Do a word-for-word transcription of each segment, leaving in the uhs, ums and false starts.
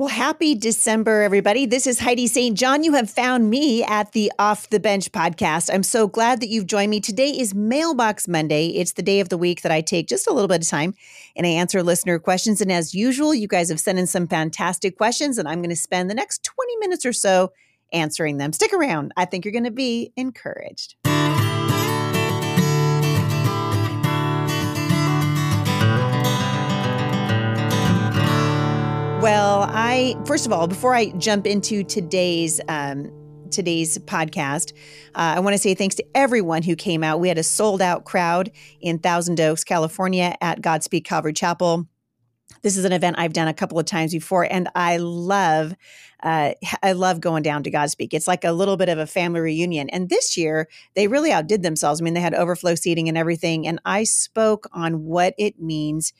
Well, happy December, everybody. This is Heidi Saint John. You have found me at the Off the Bench podcast. I'm so glad that you've joined me. Today is Mailbox Monday. It's the day of the week that I take just a little bit of time and I answer listener questions. And as usual, you guys have sent in some fantastic questions, and I'm going to spend the next twenty minutes or so answering them. Stick around. I think you're going to be encouraged. Well, I first of all, before I jump into today's um, today's podcast, uh, I want to say thanks to everyone who came out. We had a sold out crowd in Thousand Oaks, California, at Godspeak Calvary Chapel. This is an event I've done a couple of times before, and I love uh, I love going down to Godspeak. It's like a little bit of a family reunion. And this year, they really outdid themselves. I mean, they had overflow seating and everything. And I spoke on what it means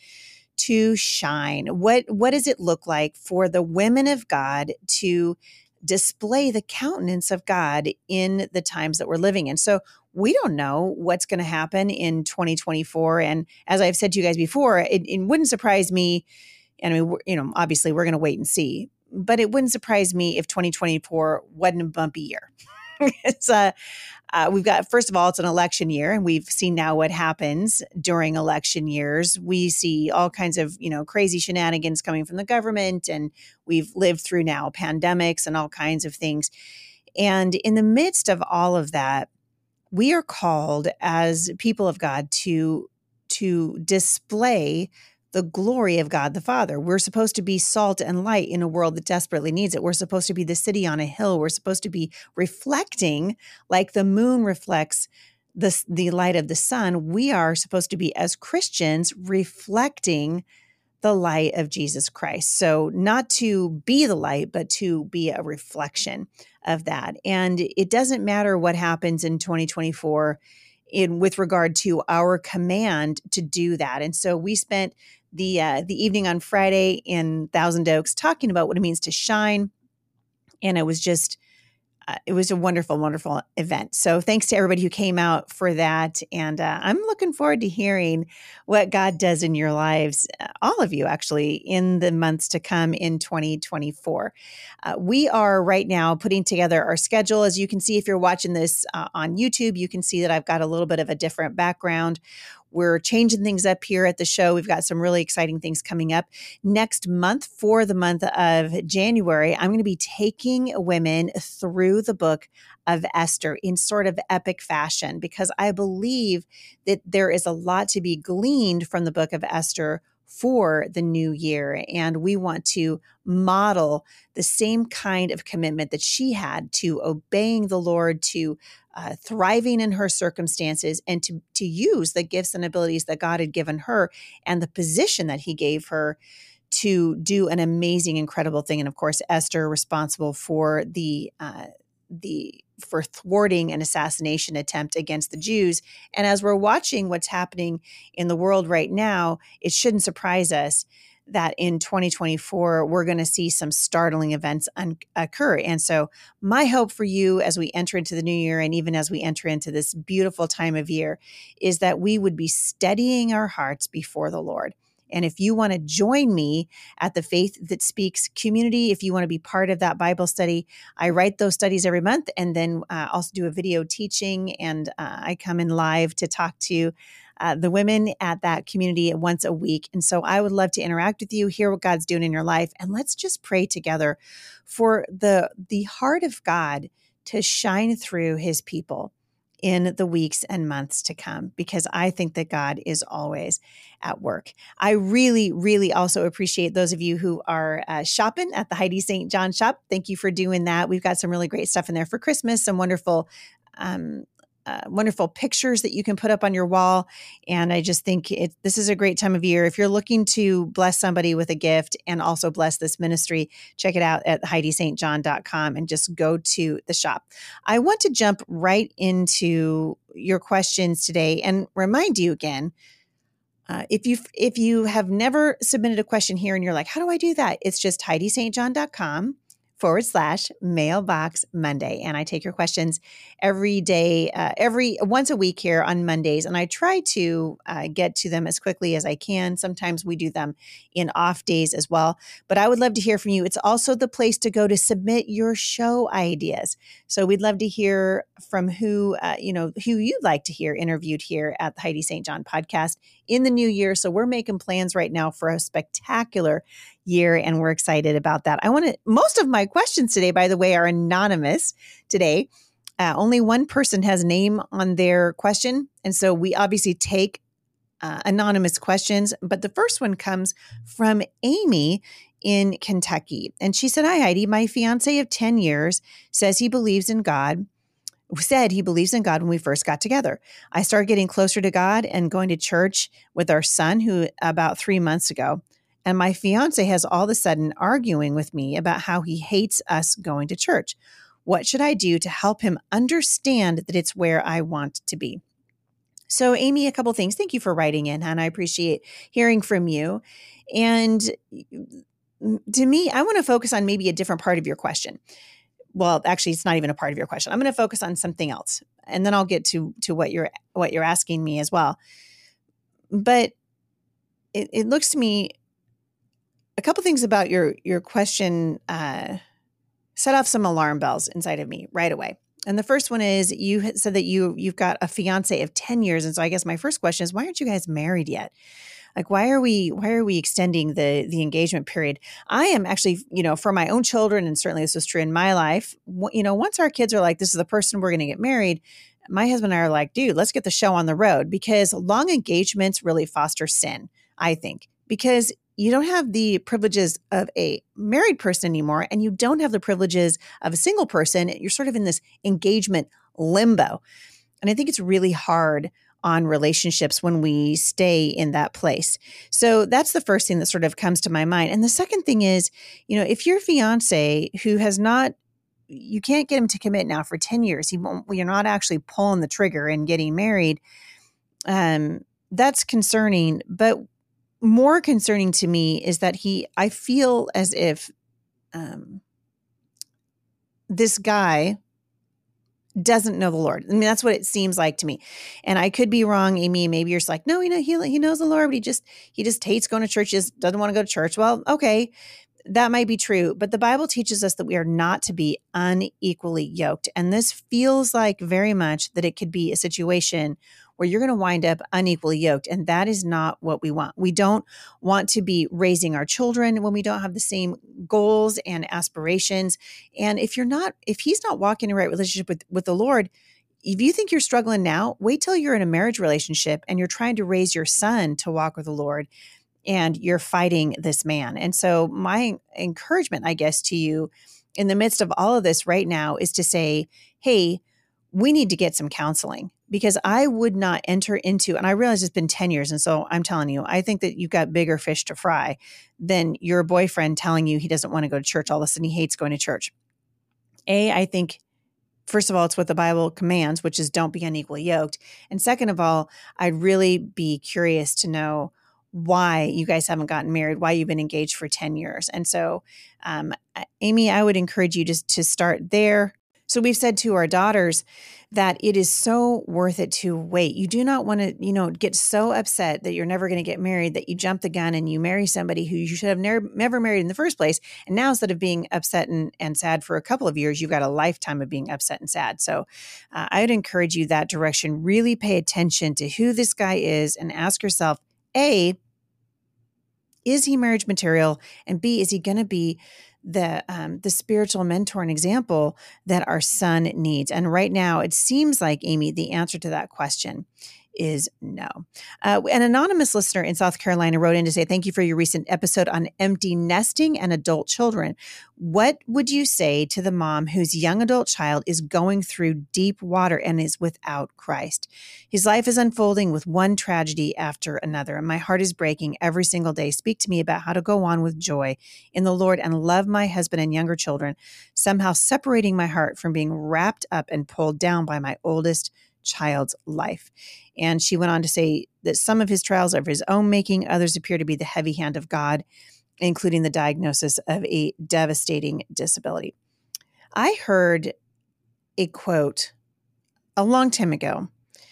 to shine. What what does it look like for the women of God to display the countenance of God in the times that we're living in? So we don't know what's going to happen in twenty twenty-four. And as I've said to you guys before, it, it wouldn't surprise me. And I mean, you know, obviously we're going to wait and see, but it wouldn't surprise me if twenty twenty-four wasn't a bumpy year. It's a, uh, we've got, first of all, it's an election year, and we've seen now what happens during election years. We see all kinds of, you know, crazy shenanigans coming from the government, and we've lived through now pandemics and all kinds of things. And in the midst of all of that, we are called as people of God to, to display the glory of God the Father. We're supposed to be salt and light in a world that desperately needs it. We're supposed to be the city on a hill. We're supposed to be reflecting like the moon reflects the, the light of the sun. We are supposed to be, as Christians, reflecting the light of Jesus Christ. So not to be the light, but to be a reflection of that. And it doesn't matter what happens in twenty twenty-four in with regard to our command to do that. And so we spent the uh, the evening on Friday in Thousand Oaks talking about what it means to shine. And it was just, uh, it was a wonderful, wonderful event. So thanks to everybody who came out for that. And uh, I'm looking forward to hearing what God does in your lives, uh, all of you actually, in the months to come in twenty twenty-four. Uh, we are right now putting together our schedule. As you can see, if you're watching this uh, on YouTube, you can see that I've got a little bit of a different background. We're changing things up here at the show. We've got some really exciting things coming up. Next month, for the month of January, I'm going to be taking women through the book of Esther in sort of epic fashion, because I believe that there is a lot to be gleaned from the book of Esther for the new year. And we want to model the same kind of commitment that she had to obeying the Lord, to uh, thriving in her circumstances, and to, to use the gifts and abilities that God had given her and the position that he gave her to do an amazing, incredible thing. And of course, Esther responsible for the uh, the for thwarting an assassination attempt against the Jews. And as we're watching what's happening in the world right now, it shouldn't surprise us that in twenty twenty-four, we're going to see some startling events un- occur. And so my hope for you as we enter into the new year, and even as we enter into this beautiful time of year, is that we would be steadying our hearts before the Lord. And if you want to join me at the Faith That Speaks community, if you want to be part of that Bible study, I write those studies every month, and then uh, also do a video teaching, and uh, I come in live to talk to uh, the women at that community once a week. And so I would love to interact with you, hear what God's doing in your life, and let's just pray together for the, the heart of God to shine through his people in the weeks and months to come, because I think that God is always at work. I really, really also appreciate those of you who are uh, shopping at the Heidi Saint John shop. Thank you for doing that. We've got some really great stuff in there for Christmas, some wonderful um, uh, wonderful pictures that you can put up on your wall. And I just think it, this is a great time of year. If you're looking to bless somebody with a gift and also bless this ministry, check it out at heidi st john dot com and just go to the shop. I want to jump right into your questions today and remind you again, Uh, if you if you have never submitted a question here and you're like, how do I do that? It's just heidi st john dot com forward slash mailbox Monday. And I take your questions every day, uh, every once a week here on Mondays. And I try to uh, get to them as quickly as I can. Sometimes we do them in off days as well. But I would love to hear from you. It's also the place to go to submit your show ideas. So we'd love to hear from who, uh, you know, who you'd like to hear interviewed here at the Heidi Saint John podcast in the new year. So we're making plans right now for a spectacular year, and we're excited about that. I want to, most of my questions today, by the way, are anonymous today. Uh, only one person has a name on their question. And so we obviously take uh, anonymous questions, but the first one comes from Amy in Kentucky. And she said, "Hi, Heidi, my fiance of ten years says he believes in God, said he believes in God when we first got together. I started getting closer to God and going to church with our son who about three months ago. And my fiance has all of a sudden arguing with me about how he hates us going to church. What should I do to help him understand that it's where I want to be?" So, Amy, a couple things. Thank you for writing in, and I appreciate hearing from you. And to me, I want to focus on maybe a different part of your question. Well, actually, it's not even a part of your question. I'm going to focus on something else, and then I'll get to to what you're what you're asking me as well. But it, it looks to me, a couple things about your your question uh, set off some alarm bells inside of me right away. And the first one is, you had said that you you've got a fiance of ten years, and so I guess my first question is, why aren't you guys married yet? Like, why are we why are we extending the the engagement period? I am actually, you know, for my own children, and certainly this was true in my life, you know, once our kids are like, this is the person we're going to get married, my husband and I are like, dude, let's get the show on the road, because long engagements really foster sin, I think, because you don't have the privileges of a married person anymore, and you don't have the privileges of a single person. You're sort of in this engagement limbo. And I think it's really hard on relationships when we stay in that place. So that's the first thing that sort of comes to my mind. And the second thing is, you know, if your fiance who has not, you can't get him to commit now for ten years, he won't, you're not actually pulling the trigger and getting married, um, that's concerning. But more concerning to me is that he, I feel as if um, this guy doesn't know the Lord. I mean, that's what it seems like to me. And I could be wrong, Amy. Maybe you're just like, no, you know, he, he knows the Lord, but he just, he just hates going to church. He just doesn't want to go to church. Well, okay, that might be true. But the Bible teaches us that we are not to be unequally yoked. And this feels like very much that it could be a situation where you're going to wind up unequally yoked. And that is not what we want. We don't want to be raising our children when we don't have the same goals and aspirations. And if you're not, if he's not walking in a right relationship with, with the Lord, if you think you're struggling now, wait till you're in a marriage relationship and you're trying to raise your son to walk with the Lord, and you're fighting this man. And so my encouragement, I guess, to you in the midst of all of this right now is to say, hey, we need to get some counseling, because I would not enter into, and I realize it's been ten years. And so I'm telling you, I think that you've got bigger fish to fry than your boyfriend telling you he doesn't want to go to church. All of a sudden he hates going to church. A, I think, first of all, it's what the Bible commands, which is don't be unequally yoked. And second of all, I'd really be curious to know why you guys haven't gotten married, why you've been engaged for ten years. And so, um, Amy, I would encourage you just to start there. So we've said to our daughters that it is so worth it to wait. You do not want to, you know, get so upset that you're never going to get married that you jump the gun and you marry somebody who you should have never, never married in the first place. And now, instead of being upset and, and sad for a couple of years, you've got a lifetime of being upset and sad. So uh, I would encourage you that direction. Really pay attention to who this guy is and ask yourself, A, is he marriage material? And B, is he going to be the um, the spiritual mentor and example that our son needs? And right now, it seems like, Amy, the answer to that question is no. Uh, an anonymous listener in South Carolina wrote in to say, thank you for your recent episode on empty nesting and adult children. What would you say to the mom whose young adult child is going through deep water and is without Christ? His life is unfolding with one tragedy after another, and my heart is breaking every single day. Speak to me about how to go on with joy in the Lord and love my husband and younger children, somehow separating my heart from being wrapped up and pulled down by my oldest child's life. And she went on to say that some of his trials are of his own making. Others appear to be the heavy hand of God. including the diagnosis of a devastating disability. I heard a quote a long time ago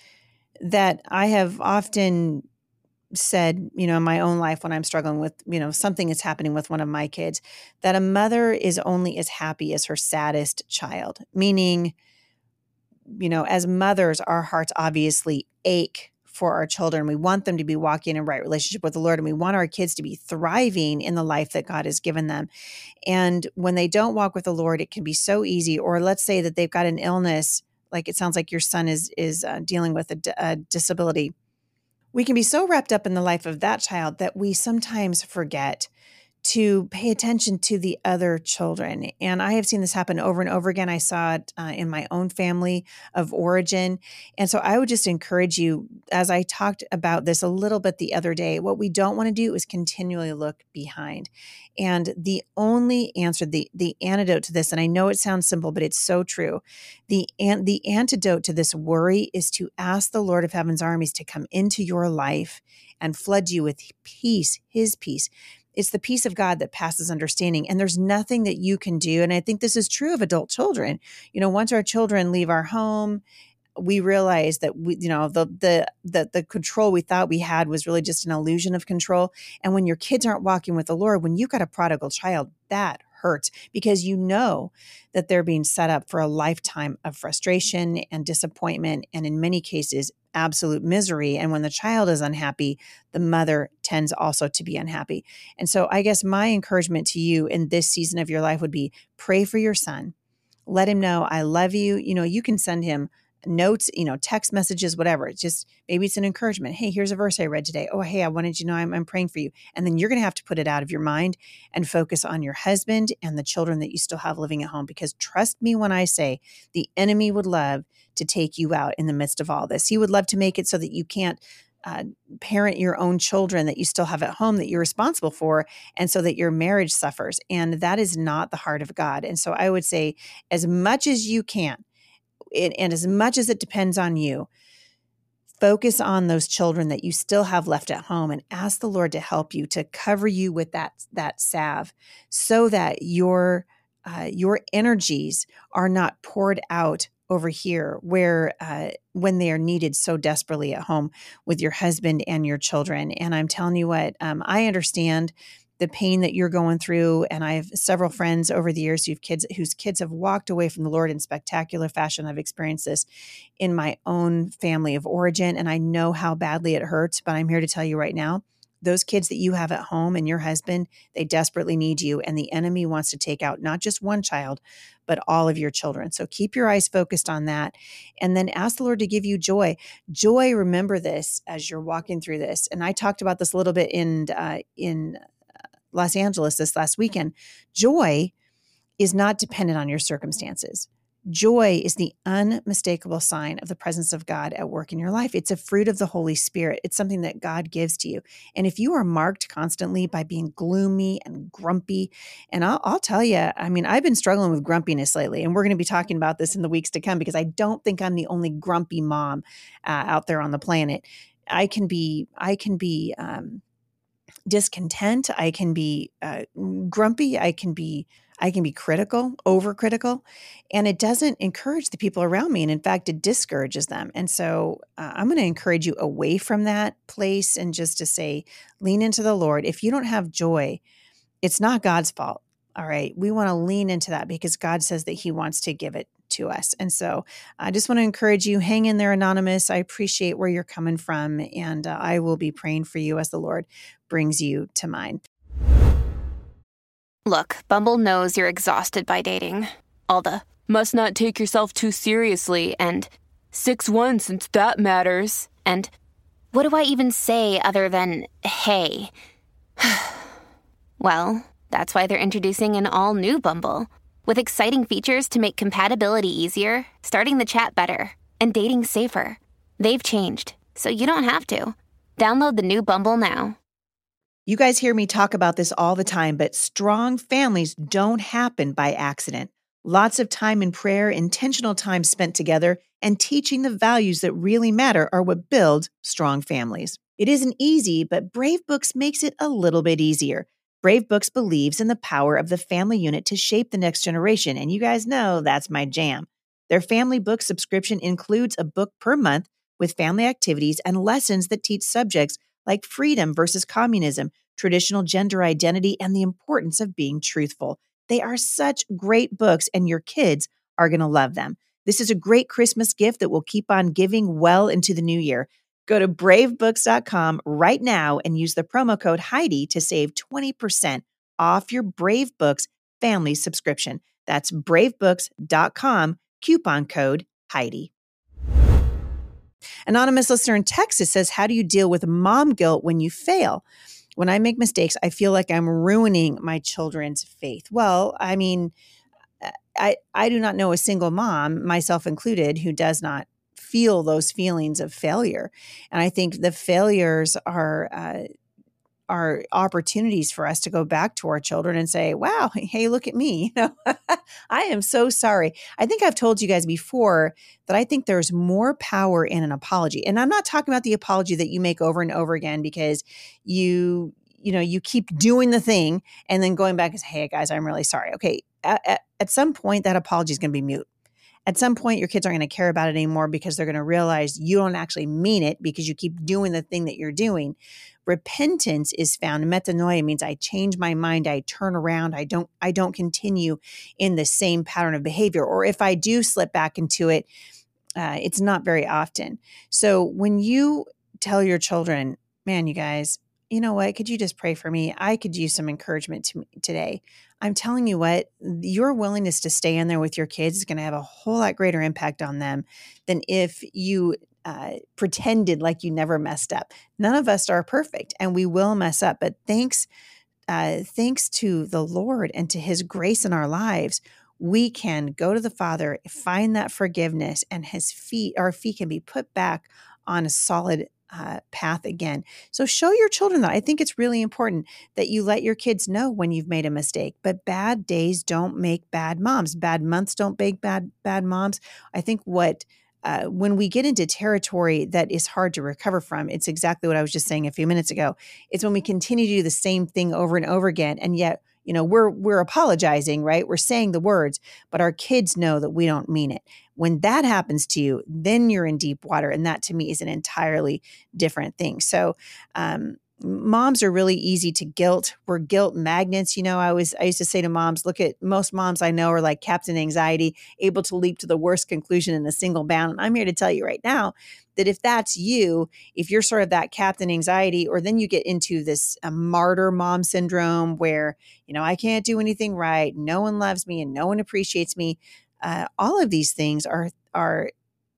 that I have often said, you know, in my own life when I'm struggling with, you know, something is happening with one of my kids, that a mother is only as happy as her saddest child. Meaning, you know, as mothers, our hearts obviously ache for our children. We want them to be walking in a right relationship with the Lord, and we want our kids to be thriving in the life that God has given them. And when they don't walk with the Lord, it can be so easy. Or let's say that they've got an illness, like it sounds like your son is is uh, dealing with a, d- a disability. We can be so wrapped up in the life of that child that we sometimes forget to pay attention to the other children. And I have seen this happen over and over again. I saw it uh, in my own family of origin. And so I would just encourage you, as I talked about this a little bit the other day, what we don't want to do is continually look behind. And the only answer, the, the antidote to this, and I know it sounds simple, but it's so true. The, an, the antidote to this worry is to ask the Lord of Heaven's armies to come into your life and flood you with peace, his peace. It's the peace of God that passes understanding. And there's nothing that you can do. And I think this is true of adult children. You know, once our children leave our home, we realize that we, you know, the, the, the, the control we thought we had was really just an illusion of control. And when your kids aren't walking with the Lord, when you've got a prodigal child, that hurts because you know that they're being set up for a lifetime of frustration and disappointment. And in many cases, absolute misery. And when the child is unhappy, the mother tends also to be unhappy. And so I guess my encouragement to you in this season of your life would be pray for your son. Let him know, I love you. You know, you can send him notes, you know, text messages, whatever. It's just, maybe it's an encouragement. Hey, here's a verse I read today. Oh, hey, I wanted you to know I'm, I'm praying for you. And then you're going to have to put it out of your mind and focus on your husband and the children that you still have living at home. Because trust me when I say the enemy would love to take you out in the midst of all this. He would love to make it so that you can't uh, parent your own children that you still have at home that you're responsible for, and so that your marriage suffers. And that is not the heart of God. And so I would say, as much as you can, it, and as much as it depends on you, focus on those children that you still have left at home and ask the Lord to help you, to cover you with that, that salve, so that your, uh, your energies are not poured out over here where, uh, when they are needed so desperately at home with your husband and your children. And I'm telling you what, um, I understand the pain that you're going through. And I have several friends over the years who've kids, whose kids have walked away from the Lord in spectacular fashion. I've experienced this in my own family of origin, and I know how badly it hurts, but I'm here to tell you right now, those kids that you have at home and your husband, they desperately need you. And the enemy wants to take out not just one child, but all of your children. So keep your eyes focused on that. And then ask the Lord to give you joy. Joy, remember this as you're walking through this. And I talked about this a little bit in, uh, in Los Angeles this last weekend. Joy is not dependent on your circumstances. Joy is the unmistakable sign of the presence of God at work in your life. It's a fruit of the Holy Spirit. It's something that God gives to you. And if you are marked constantly by being gloomy and grumpy, and I'll, I'll tell you, I mean, I've been struggling with grumpiness lately, and we're going to be talking about this in the weeks to come, because I don't think I'm the only grumpy mom uh, out there on the planet. I can be, I can be, um, discontent. I can be uh, grumpy. I can be I can be critical, overcritical, and it doesn't encourage the people around me. And in fact, it discourages them. And so uh, I'm going to encourage you away from that place and just to say, lean into the Lord. If you don't have joy, it's not God's fault. All right. We want to lean into that because God says that he wants to give it to us. And so I just want to encourage you, hang in there, Anonymous. I appreciate where you're coming from. And uh, I will be praying for you as the Lord brings you to mind. Look, Bumble knows you're exhausted by dating. All the must not take yourself too seriously and six one since that matters. And what do I even say other than, hey? Well, that's why they're introducing an all-new Bumble with exciting features to make compatibility easier, starting the chat better, and dating safer. They've changed, so you don't have to. Download the new Bumble now. You guys hear me talk about this all the time, but strong families don't happen by accident. Lots of time in prayer, intentional time spent together, and teaching the values that really matter are what build strong families. It isn't easy, but Brave Books makes it a little bit easier. Brave Books believes in the power of the family unit to shape the next generation, and you guys know that's my jam. Their family book subscription includes a book per month with family activities and lessons that teach subjects like freedom versus communism, traditional gender identity, and the importance of being truthful. They are such great books, and your kids are going to love them. This is a great Christmas gift that will keep on giving well into the new year. Go to brave books dot com right now and use the promo code Heidi to save twenty percent off your Brave Books family subscription. That's brave books dot com, coupon code Heidi. Anonymous listener in Texas says, how do you deal with mom guilt when you fail? When I make mistakes, I feel like I'm ruining my children's faith. Well, I mean, I, I do not know a single mom, myself included, who does not feel those feelings of failure. And I think the failures are uh, are opportunities for us to go back to our children and say, wow, hey, look at me. You know, I am so sorry. I think I've told you guys before that I think there's more power in an apology. And I'm not talking about the apology that you make over and over again because you, you know, you keep doing the thing and then going back and say, hey, guys, I'm really sorry. Okay. At, at, at some point, that apology is going to be mute. At some point, your kids aren't going to care about it anymore because they're going to realize you don't actually mean it because you keep doing the thing that you're doing. Repentance is found. Metanoia means I change my mind. I turn around. I don't, I don't continue in the same pattern of behavior. Or if I do slip back into it, uh, it's not very often. So when you tell your children, man, you guys, you know what? Could you just pray for me? I could use some encouragement to me today. I'm telling you what, your willingness to stay in there with your kids is going to have a whole lot greater impact on them than if you uh, pretended like you never messed up. None of us are perfect and we will mess up, but thanks, uh, thanks to the Lord and to his grace in our lives, we can go to the Father, find that forgiveness, and his feet, our feet can be put back on a solid Uh, path again. So show your children that. I think it's really important that you let your kids know when you've made a mistake, but bad days don't make bad moms. Bad months don't make bad, bad moms. I think what, uh, when we get into territory that is hard to recover from, it's exactly what I was just saying a few minutes ago. It's when we continue to do the same thing over and over again. And yet, you know, we're, we're apologizing, right? We're saying the words, but our kids know that we don't mean it. When that happens to you, then you're in deep water. And that to me is an entirely different thing. So, um, moms are really easy to guilt. We're guilt magnets. You know, I was, I used to say to moms, look at most moms I know are like Captain Anxiety, able to leap to the worst conclusion in a single bound. And I'm here to tell you right now that if that's you, if you're sort of that Captain Anxiety, or then you get into this uh, martyr mom syndrome where, you know, I can't do anything right. No one loves me and no one appreciates me. Uh, all of these things are, are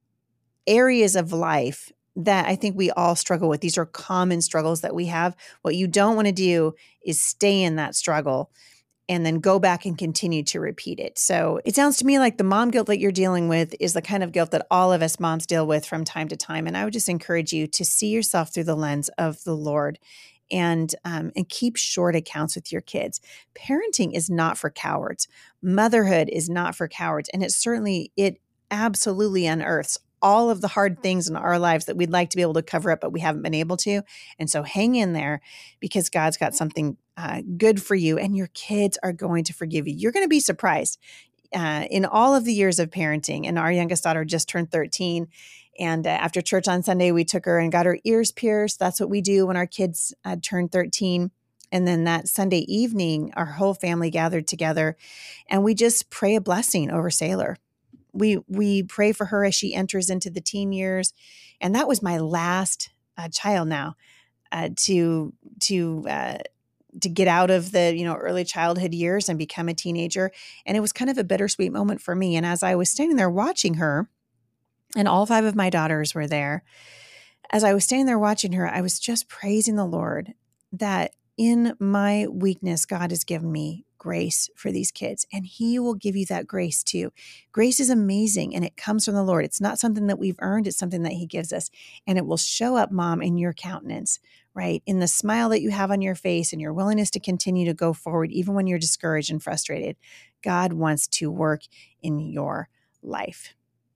areas of life that I think we all struggle with. These are common struggles that we have. What you don't want to do is stay in that struggle and then go back and continue to repeat it. So it sounds to me like the mom guilt that you're dealing with is the kind of guilt that all of us moms deal with from time to time. And I would just encourage you to see yourself through the lens of the Lord and um, and keep short accounts with your kids. Parenting is not for cowards. Motherhood is not for cowards. And it certainly, it absolutely unearths all of the hard things in our lives that we'd like to be able to cover up, but we haven't been able to. And so hang in there because God's got something uh, good for you and your kids are going to forgive you. You're going to be surprised. Uh, in all of the years of parenting, and our youngest daughter just turned thirteen. And uh, after church on Sunday, we took her and got her ears pierced. That's what we do when our kids uh, turn thirteen. And then that Sunday evening, our whole family gathered together and we just pray a blessing over Sailor. We we pray for her as she enters into the teen years. And that was my last uh, child now uh, to, to, uh, to get out of the, you know, early childhood years and become a teenager. And it was kind of a bittersweet moment for me. And as I was standing there watching her, and all five of my daughters were there, as I was standing there watching her, I was just praising the Lord that in my weakness, God has given me grace for these kids, and he will give you that grace too. Grace is amazing, and it comes from the Lord. It's not something that we've earned. It's something that he gives us, and it will show up, Mom, in your countenance, right? In the smile that you have on your face and your willingness to continue to go forward, even when you're discouraged and frustrated. God wants to work in your life.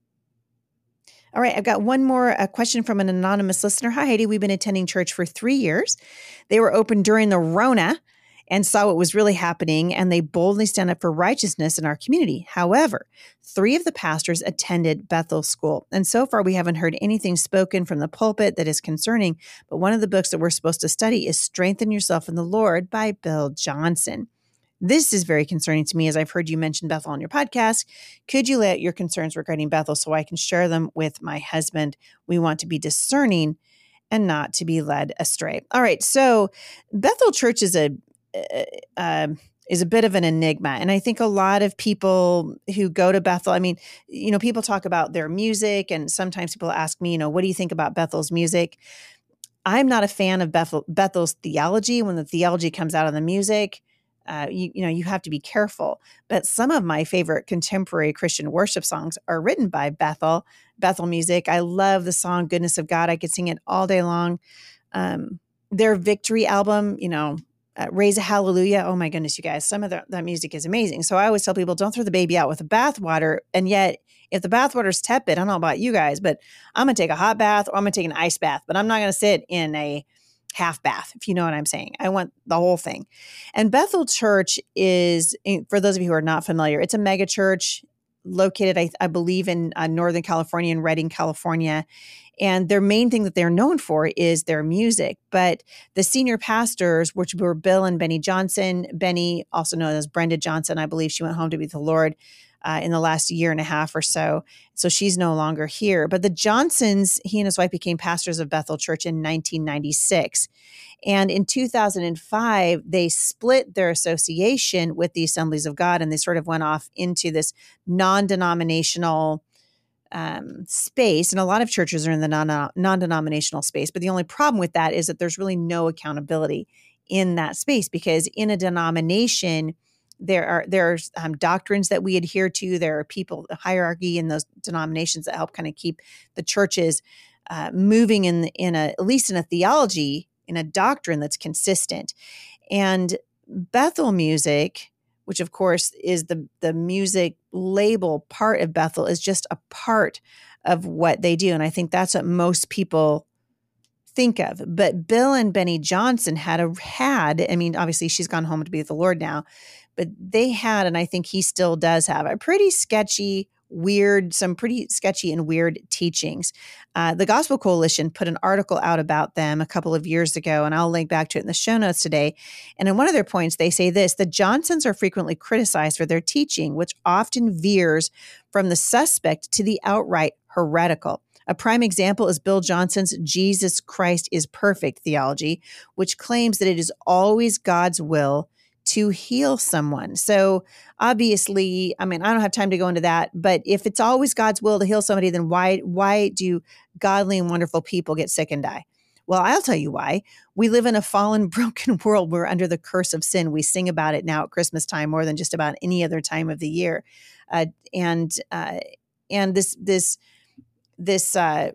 All right, I've got one more a question from an anonymous listener. Hi, Heidi. We've been attending church for three years. They were open during the Rona, and saw what was really happening, and they boldly stand up for righteousness in our community. However, three of the pastors attended Bethel School, and so far we haven't heard anything spoken from the pulpit that is concerning, but one of the books that we're supposed to study is Strengthen Yourself in the Lord by Bill Johnson. This is very concerning to me, as I've heard you mention Bethel on your podcast. Could you lay out your concerns regarding Bethel so I can share them with my husband? We want to be discerning and not to be led astray. All right, so Bethel Church is a uh, is a bit of an enigma, and I think a lot of people who go to Bethel, I mean, you know, people talk about their music, and sometimes people ask me, you know, what do you think about Bethel's music? I'm not a fan of Bethel, Bethel's theology. When the theology comes out of the music, Uh, you, you know, you have to be careful. But some of my favorite contemporary Christian worship songs are written by Bethel, Bethel music. I love the song Goodness of God. I could sing it all day long. Um, their Victory album, you know, uh, Raise a Hallelujah. Oh my goodness, you guys, some of the, that music is amazing. So I always tell people, don't throw the baby out with the bathwater. And yet, if the bathwater is tepid, I don't know about you guys, but I'm going to take a hot bath or I'm going to take an ice bath, but I'm not going to sit in a half bath, if you know what I'm saying. I want the whole thing. And Bethel Church is, for those of you who are not familiar, it's a mega church located, I, I believe, in uh, Northern California, in Redding, California. And their main thing that they're known for is their music. But the senior pastors, which were Bill and Benny Johnson, Benny, also known as Brenda Johnson, I believe she went home to be with the Lord uh, in the last year and a half or so. So she's no longer here. But the Johnsons, he and his wife became pastors of Bethel Church in nineteen ninety-six. And in two thousand five, they split their association with the Assemblies of God, and they sort of went off into this non-denominational um, space. And a lot of churches are in the non, non-denominational space. But the only problem with that is that there's really no accountability in that space, because in a denomination, there are there's um, doctrines that we adhere to. There are people, the hierarchy in those denominations that help kind of keep the churches uh, moving in in a at least in a theology, in a doctrine that's consistent. And Bethel music, which of course is the the music label part of Bethel, is just a part of what they do. And I think that's what most people think of. But Bill and Benny Johnson had a had, I mean, obviously she's gone home to be with the Lord now, but they had, and I think he still does have, a pretty sketchy, weird, some pretty sketchy and weird teachings. Uh, the Gospel Coalition put an article out about them a couple of years ago, and I'll link back to it in the show notes today. And in one of their points, they say this: the Johnsons are frequently criticized for their teaching, which often veers from the suspect to the outright heretical. A prime example is Bill Johnson's Jesus Christ is perfect theology, which claims that it is always God's will to heal someone. So obviously, I mean, I don't have time to go into that, but if it's always God's will to heal somebody, then why why do godly and wonderful people get sick and die? Well, I'll tell you why. We live in a fallen, broken world. We're under the curse of sin. We sing about it now at Christmas time more than just about any other time of the year. Uh, and uh, and this this this uh,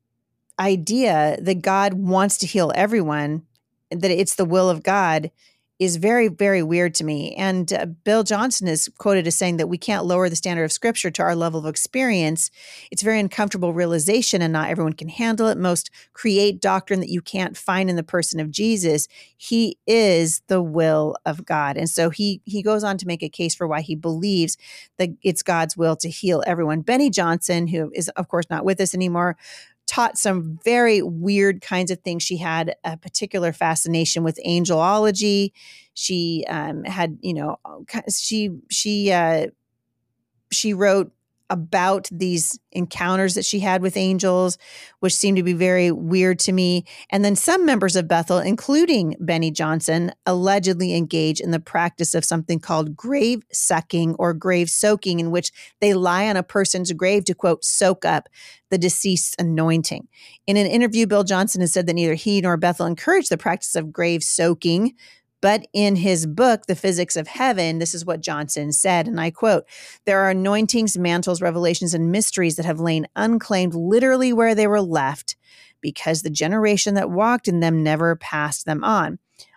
idea that God wants to heal everyone, that it's the will of God, is very, very weird to me. And uh, Bill Johnson is quoted as saying that we can't lower the standard of Scripture to our level of experience. It's a very uncomfortable realization, and not everyone can handle it. Most create doctrine that you can't find in the person of Jesus. He is the will of God. And so he he goes on to make a case for why he believes that it's God's will to heal everyone. Benny Johnson, who is, of course, not with us anymore, taught some very weird kinds of things. She had a particular fascination with angelology. She um, had, you know, she she uh, she wrote about these encounters that she had with angels, which seemed to be very weird to me. And then some members of Bethel, including Benny Johnson, allegedly engage in the practice of something called grave sucking or grave soaking, in which they lie on a person's grave to, quote, soak up the deceased's anointing. In an interview, Bill Johnson has said that neither he nor Bethel encouraged the practice of grave soaking. But in his book, The Physics of Heaven, this is what Johnson said, and I quote, "There are anointings, mantles, revelations, and mysteries that have lain unclaimed literally where they were left, because the generation that walked in them never passed them on.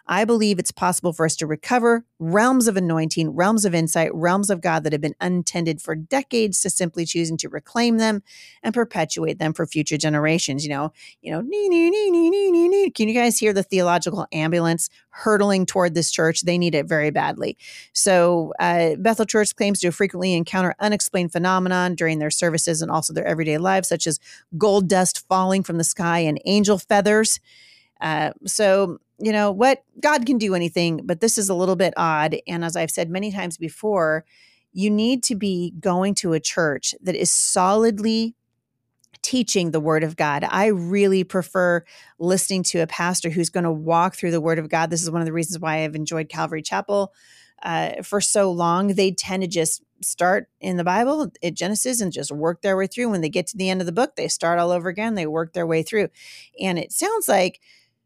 I believe it's possible for us to recover realms of anointing, realms of insight, realms of God that have been untended for decades to simply choosing to reclaim them and perpetuate them for future generations. You know, you know, nee, nee, nee, nee, nee, nee, nee. Can you guys hear the theological ambulance hurtling toward this church? They need it very badly. So uh, Bethel Church claims to frequently encounter unexplained phenomenon during their services and also their everyday lives, such as gold dust falling from the sky and angel feathers. Uh, so, you know what? God can do anything, but this is a little bit odd. And as I've said many times before, you need to be going to a church that is solidly teaching the Word of God. I really prefer listening to a pastor who's going to walk through the Word of God. This is one of the reasons why I've enjoyed Calvary Chapel uh, for so long. They tend to just start in the Bible at Genesis and just work their way through. When they get to the end of the book, they start all over again. They work their way through. And it sounds like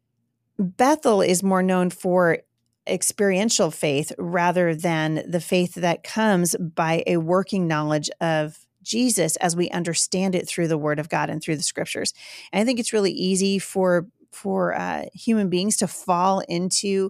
Bethel is more known for experiential faith rather than the faith that comes by a working knowledge of Jesus as we understand it through the Word of God and through the Scriptures. And I think it's really easy for for uh, human beings to fall into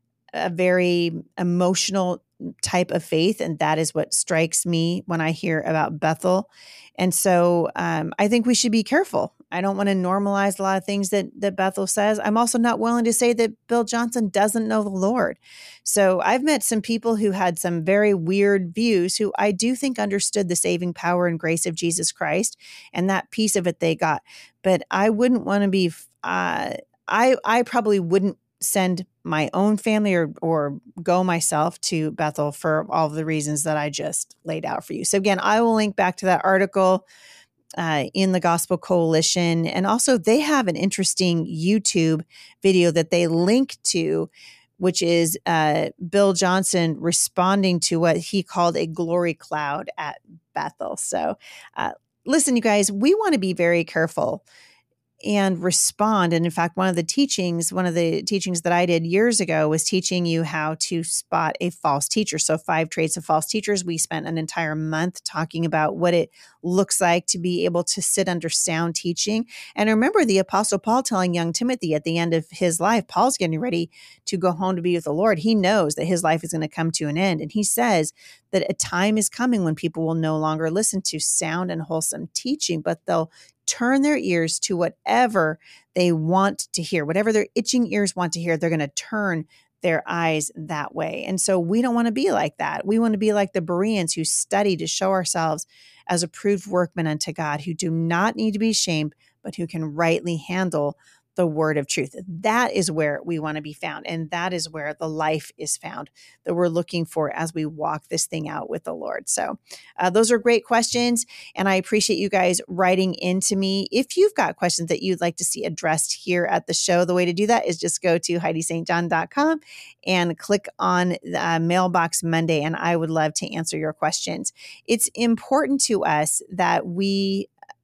a very emotional type of faith, and that is what strikes me when I hear about Bethel. And so um, I think we should be careful. I don't want to normalize a lot of things that that Bethel says. I'm also not willing to say that Bill Johnson doesn't know the Lord. So I've met some people who had some very weird views who I do think understood the saving power and grace of Jesus Christ, and that piece of it they got. But I wouldn't want to be, uh, I I probably wouldn't send my own family or or go myself to Bethel for all of the reasons that I just laid out for you. So again, I will link back to that article uh, in the Gospel Coalition. And also they have an interesting YouTube video that they link to, which is uh, Bill Johnson responding to what he called a glory cloud at Bethel. So uh, listen, you guys, we want to be very careful and respond. And in fact, one of the teachings, one of the teachings that I did years ago was teaching you how to spot a false teacher. So five traits of false teachers. We spent an entire month talking about what it looks like to be able to sit under sound teaching. And remember the Apostle Paul telling young Timothy at the end of his life, Paul's getting ready to go home to be with the Lord. He knows that his life is going to come to an end. And he says that a time is coming when people will no longer listen to sound and wholesome teaching, but they'll turn their ears to whatever they want to hear, whatever their itching ears want to hear, they're going to turn their eyes that way. And so we don't want to be like that. We want to be like the Bereans who study to show ourselves as approved workmen unto God, who do not need to be ashamed, but who can rightly handle the word of truth. That is where we want to be found. And that is where the life is found that we're looking for as we walk this thing out with the Lord. So uh, those are great questions. And I appreciate you guys writing into me. If you've got questions that you'd like to see addressed here at the show, the way to do that is just go to Heidi St John dot com and click on uh, Mailbox Monday. And I would love to answer your questions. It's important to us that we,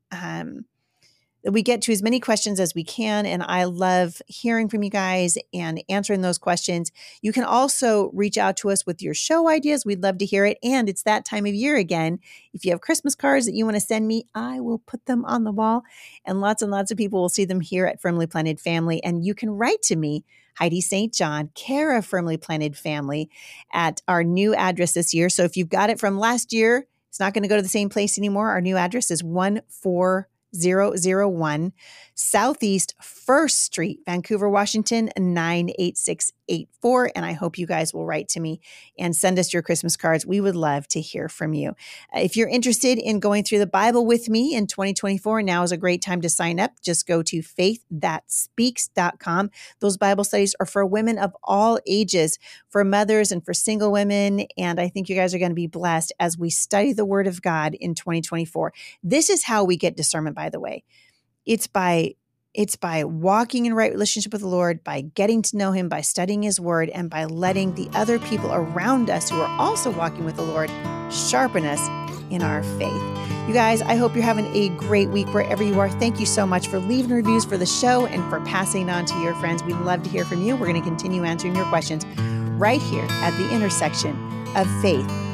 um, that we get to as many questions as we can. And I love hearing from you guys and answering those questions. You can also reach out to us with your show ideas. We'd love to hear it. And it's that time of year again. If you have Christmas cards that you want to send me, I will put them on the wall. And lots and lots of people will see them here at Firmly Planted Family. And you can write to me, Heidi Saint John, care of Firmly Planted Family, at our new address this year. So if you've got it from last year, it's not going to go to the same place anymore. Our new address is one four zero zero one Southeast First Street, Vancouver, Washington, nine eight six eight four. And I hope you guys will write to me and send us your Christmas cards. We would love to hear from you. Uh, if you're interested in going through the Bible with me in twenty twenty-four, now is a great time to sign up. Just go to faith that speaks dot com. Those Bible studies are for women of all ages, for mothers and for single women. And I think you guys are going to be blessed as we study the Word of God in twenty twenty-four. This is how we get discernment, by the way. It's by It's by walking in right relationship with the Lord, by getting to know Him, by studying His Word, and by letting the other people around us who are also walking with the Lord sharpen us in our faith. You guys, I hope you're having a great week wherever you are. Thank you so much for leaving reviews for the show and for passing on to your friends. We'd love to hear from you. We're going to continue answering your questions right here at the intersection of faith